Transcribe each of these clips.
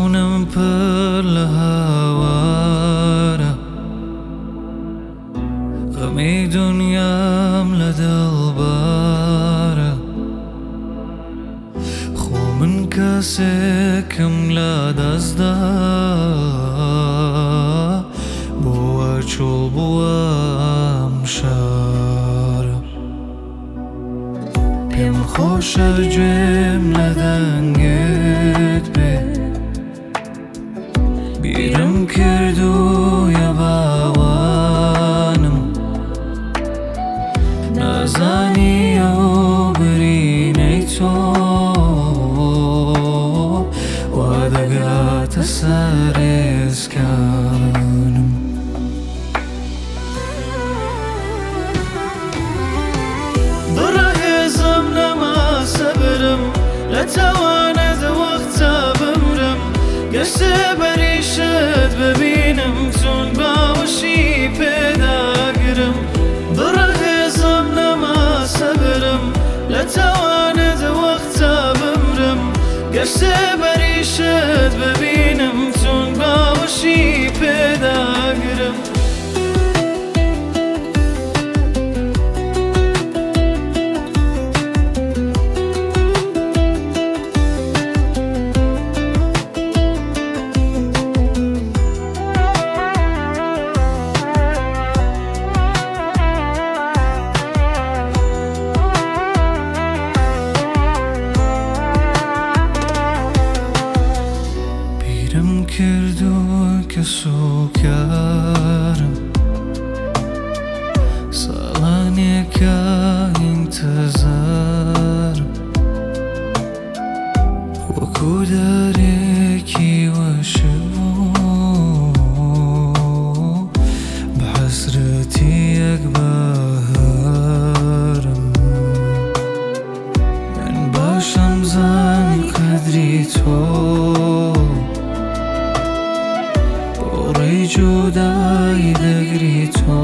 چونم پر لە هاوارە غەمی دونیام لە دڵبارە خۆ من کەسێکم لە دەستدا بۆ وەچۆڵ بووەم شارە پێم خۆشە گوێم لە دەنگت بێ بیرم کردوویە باوانم نازانی ئەو برینەی تۆ وا دەگاتە سەر ئێسکانم بڕەهێزم نەما سەبرم لە تاوانەدا وەختا بمرم گەشتە بەریشت ببینم چۆن باوەشی پێداگرم بڕەهێزم نەما سەبرم لە تاوانەدا وەختا بمرم گەشتە بەریشت ببینم چۆن باوەشی پێداگرم کردووە کە سوکارم ساڵانێکە ئینتەزارم وەکو دارێکی وەشبوو بە حەسرەتی یەک بەهارم من باشم زانی قەدری تۆ ڕێی جودایی دەگری تۆ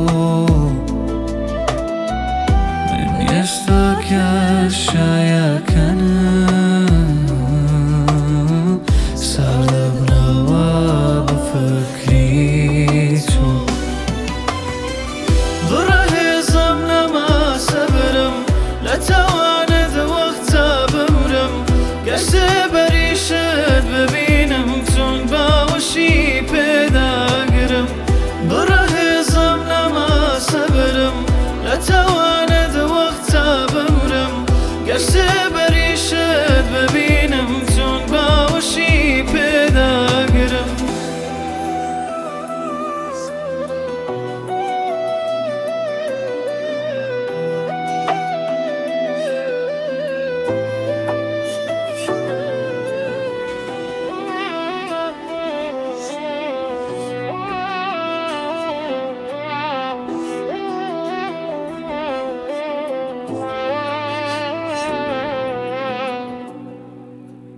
من ئێستا کەشایەکەنم سەر دەبنەوە بە فکری تۆ بڕەهێزم نەما سەبرم لە تاوانەدا وەختا بمرم گەشتە بەریشت ببینم چۆن باوەشی پێداگرم بڕەهێزم نەما سەبرم لە تاوانەدا وەختا بمرم گەشتە